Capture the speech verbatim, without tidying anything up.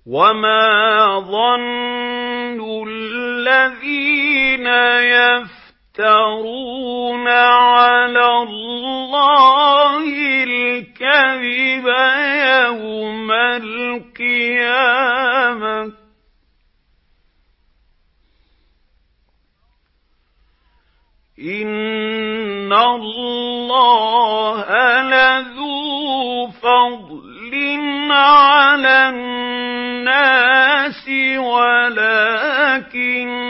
وَمَا ظَنُّ الَّذِينَ يَفْتَرُونَ عَلَى اللَّهِ الْكَذِبَ يَوْمَ الْقِيَامَةِ ۗ إِنَّ اللَّهَ لَذُو فَضْلٍ عَلَى النَّاسِ وَلَٰكِنَّ